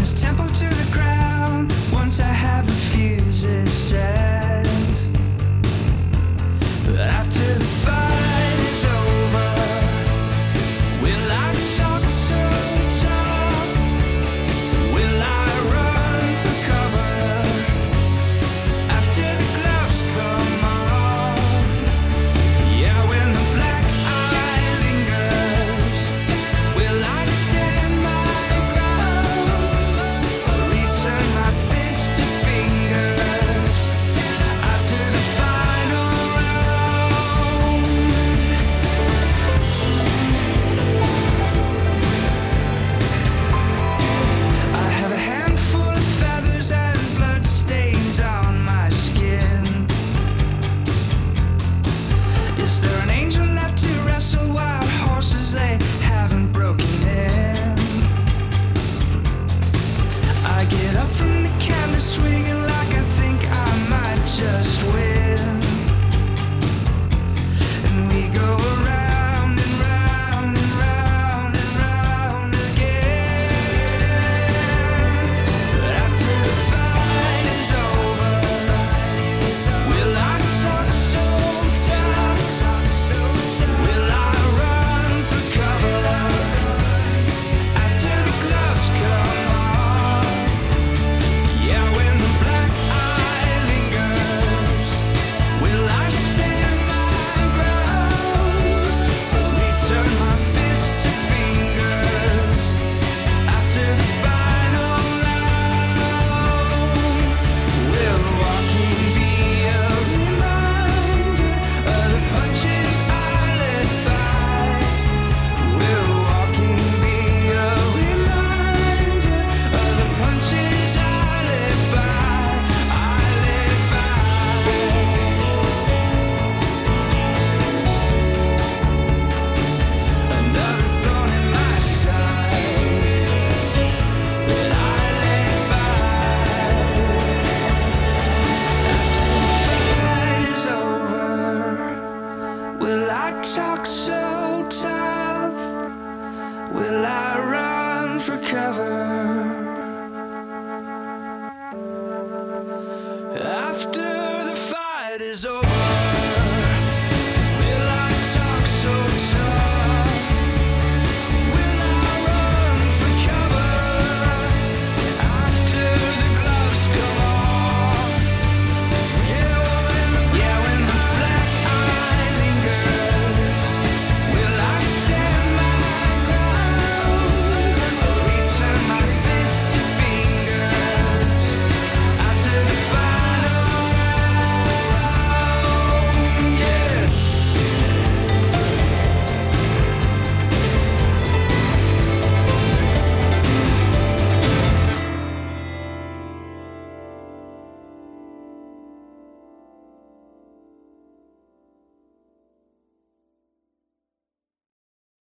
temple to the ground. Once I have the fuses set, after the fight is over, will I talk so tough? Will I run for cover after the gloves come off? Yeah, when the black eye lingers, will I stand my ground or return my fist to fingers after the final round? I have a handful of feathers and blood stains on my skin. Is there an angel left to wrestle wild horses they haven't broken in? I get up from the canvas swinging like I think I might just win. And we go around and round and round and round again. But after the fight is over, will I talk so tough? Will I run for cover after the gloves come off? Yeah, when the black eye lingers, will I stand my ground or return my fist to fingers after the final round? Will walking be a reminder of the punches I let by? Will walking be a reminder of the punches I let by? I let by. Another thorn in my side that I let by. After the fight is over, will I talk so tough? Will I run for cover after